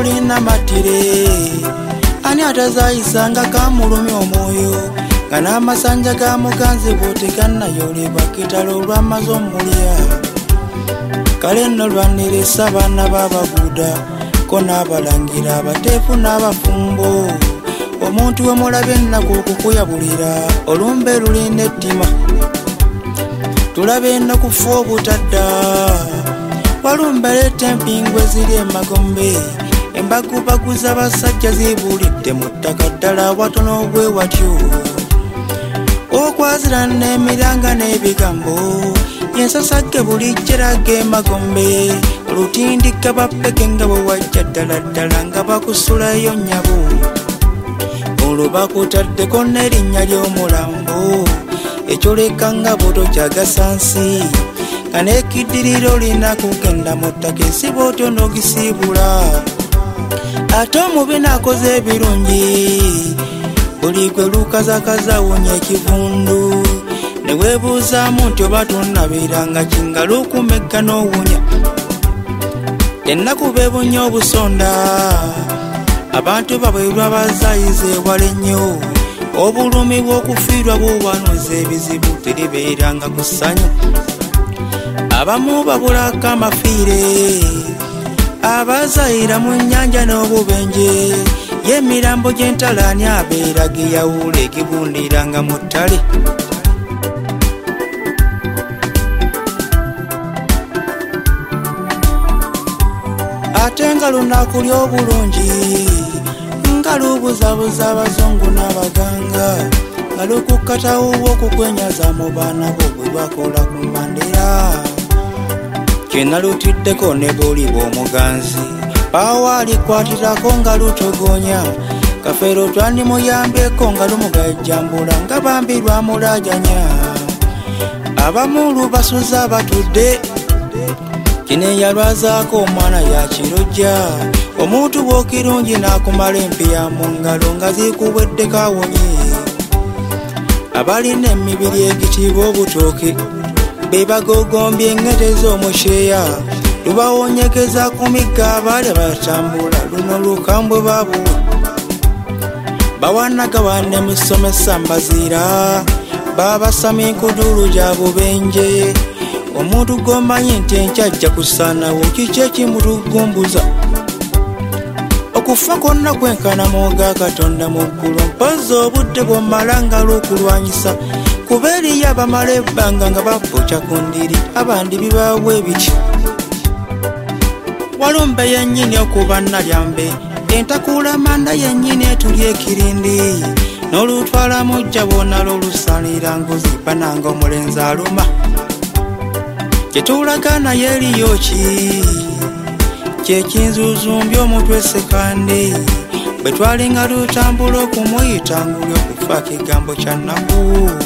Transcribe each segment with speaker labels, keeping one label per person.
Speaker 1: lulina matire ani atazayisanga kamulumya omwoyo nga n'amasanja ga muganzi bwotegannayolebwa kitalo olw'amaze omulya kale nno lwanirisa abaana b'abaguda ko n'abalangira abateefu n'abafumbo omuntu we mulabye ennaku okukuyabulira olumbe lulina ettima tulabe ennaku ffe obutadda walumbe leeta empingu eziri emagombe embagubaguza abasajja zibuulidde mu ttaka ddala watono obwe watyo okwazira n'emiranga n'ebigambo yensasagge buli jjeraga emagombe olutindika bappeke nga bwe wajja ddala ddala nga bakusulayo nnyabo olwo bakutaddeko n'erinnya ly'omulambo ekyoleka nga boto kyagasansi nga n'ekiddiriro lina kugenda mu ttaka ensiba otyo n'ogisiibula ate omubi n'akoze ebirungi buli gwe lukazakaza awonya ekivundu ne weebuuzaamu nti oba tonnabiranga kingalo okumegga n'owunya ennaku beebunya obusonda abantu babwerwa bazaayiza ewala ennyo obulumi bw'okufiirwa bw'owanuza ebizibu teribeeranga ku ssanyu abamu babulako amafiire abazaayira mu nnyanja n'obubenje y'emirambo gy'entalaani abeera geyawula egibundiranga mu ttale ate nga lunaku ly'obulungi nga lubuzabuza abazungu n'abaganga nga lukukkatawo okukwenyaza mu baana bo bwe lwakola ku Mandela kyena lutiddeko ne buli bw'omuganzi paawo alikwatirirako nga lutogonya kafeero twandimuyambyeko nga lumugajjambula nga bambi lwamulajanya abamu lubasuza batudde kino yalwazaako omwana yakirojja omuntu bw'okirungi n'akumala empiya mu ngalo nga zikubweddeko awonye abalina emibiri egitiibwa obutooke be bagogombye engete z'omusheeya lubawonyekeza ku migga abaali batambula luno lukambwe babuwa bawanagawane mu ssomesa mbaziira babasama enkuduulu gya bubenje omuntu g'omanyi nti enkyajja kusaanawo kiki ekimutugumbuza okufa kwonna kwenkana mwoga katonda mu ggulu mpozi obudde bw'omala nga lw'okulwanyisa kuba eriyo abamala ebbanga nga bapuca ku ndiri abandi bibaawo ebiti walumbe yennyini okuba nalyambe entakuula manda yennyini etulya ekirindi n'olutwala mujja bwona lw'olusalira ngoziba nanga omulenzi aluma kyetulaga naye eriyo ki kyekinzuzumbya omutwe sekandi bwe twalinga lutambula okumuyita nguli okufa kigambo kya nnaku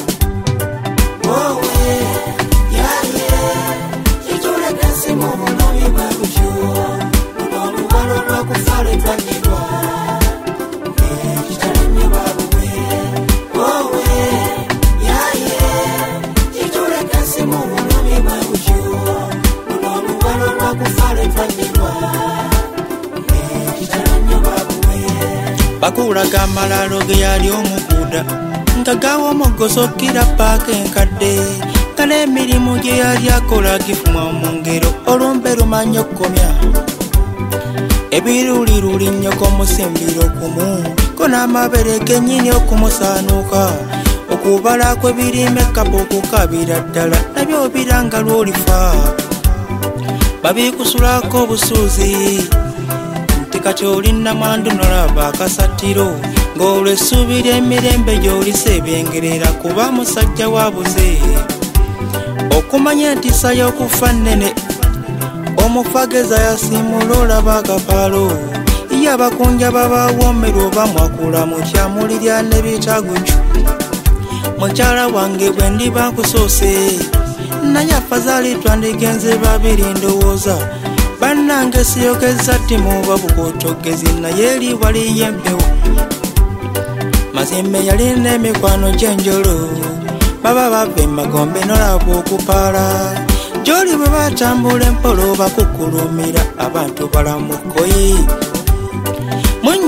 Speaker 1: bakulaga amalalo ge yali omuguda nga gawa omugoso kira paaka enkadde nga n'emirimu gye yali akola gifuma mu ngero olumbe lumanya okkomya ebiruliruli nnyoko musimbiro okumu ko n'amabere gennyini okumusaanuuka okubala kwe birime ekapa okukabira ddala nabyo biranga lw'olifa babikusulako obusuuzi kati olina mwandu nolaba akasatiro ng'olwo essuubira emirembe gy'olisa ebyengerera kuba musajja wabuze okumanya entiisa y'okufa nnene omufageza yasimula olaba akapaalo ye abakunja babawoomerwa oba mwakula mutyamulirya n'ebitagucu mukyala wange bwe ndiba nkusoose naye afazaali twandigenze babiri ndowooza bannange siyogeza ttimu babukotogezi naye eri waliyo empewo mazimbe yalina emikwano gy'enjolo baba bava emagombe nolaba okupaala gy'oli bwe batambula empola bakukulumira abantu balamukoyi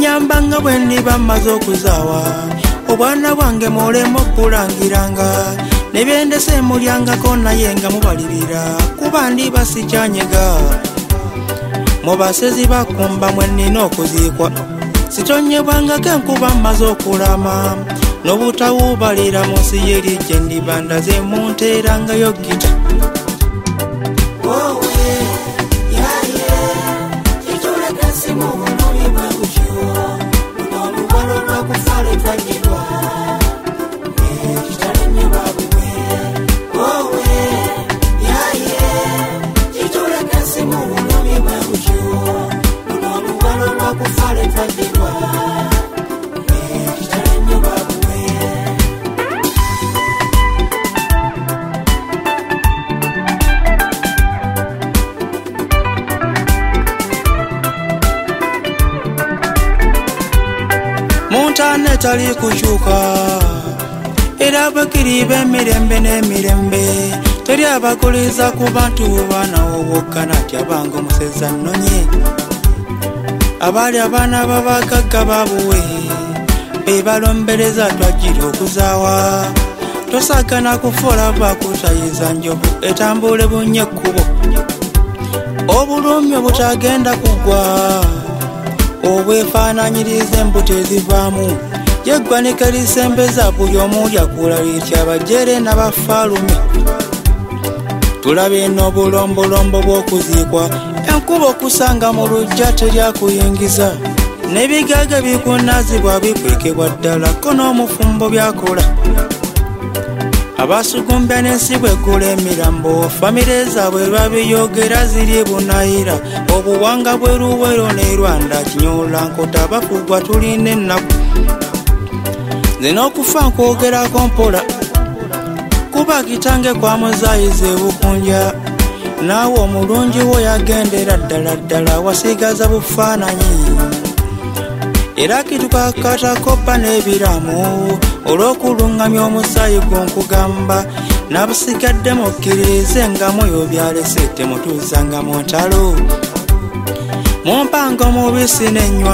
Speaker 1: kinyambanga bwe ndiba mmaze okuzaawa obwana bwange mulemu okulangiranga ne byendese mulyangako naye nga mubalirira kuba ndiba sikyanyega mu basezi bakumba mwe nnina okuziikwa sitonyebwangako enkuba mmaze okulama n'obutawubalira mu nsi yeri gye ndiba ndaze munteerangayo gita Muntane tali kukyuka era bakiri b'emirembe n'emirembe teri abakuliza ku bantu baanawo bokka nati abange omuseza nnonye abaali abaana b'abagagga babuwe be balombereza twagira okuzaawa tosagana kufola bakutayiza njovu etambule bunye ekkubo obulumi obutagenda kugwa obwefaananyiriza embuto ezivaamu yeggwanika lisembeza buli omu lyakula litya abajere n'abafaalume tulabe n'obulombolombo bw'okuziikwa enkuba okusanga mu lujja teryakuyingiza n'ebigaga bikunazibwa bikwekebwa ddala ko n'omufumbo byakola abasugumbya n'ensi bwegula emirambo famire zaabwe babiyogera ziri bunayira obuwanga bweruwero n'erwanda kinyola nkota bafugwa tulina ennaku nze n'okufa nkwogerako mpola kuba kitange kwa muzayiza ebukunja naawe omulungi wo yagendera ddala ddala wasigaza bufaananyi era kitukakatakopa n'ebiramu olw'okulungamya omusaayi gw'onkugamba n'abusigadde mukkiririze nga mwoyo byalese temutuuzanga mu ntalo mumpanga omubisi n'ennywa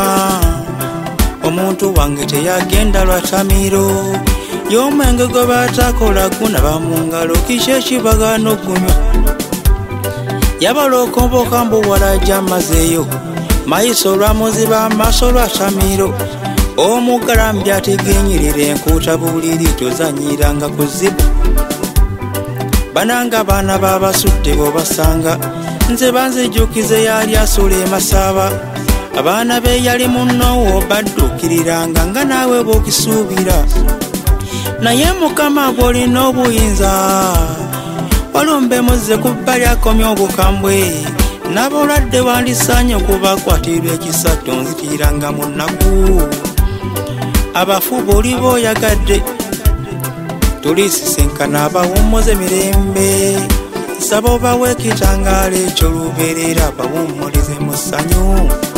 Speaker 1: omuntu wange teyagenda lwatamiro y'omwenge gwe batakola gunaba mu ngalo kiki ekibagana okunywa yabala okomboka mbu walajja amazeeyo mayiso olwamuziba amaaso lwatamiro omugalambye ategenyerera enkuuta buliri tozanyiranga ku zibu bananga baana babasudde bobasanga nze banzijukize yali asula emasaaba abaana be yali munnowo badduukiriranga nga naawe bw'okisuubira naye mukama gw'olina obuyinza walumbe muzze ku bbali akomye obukambwe n'abalwadde wandisaanye okubakwatirwa ekisatto nzitiranga mu nnaku abafu bw'oli b'oyagadde tulisisinkana abawummuza emirembe nsaba obawe ekitangaala ekyo lubeerera bawummulize mu ssanyu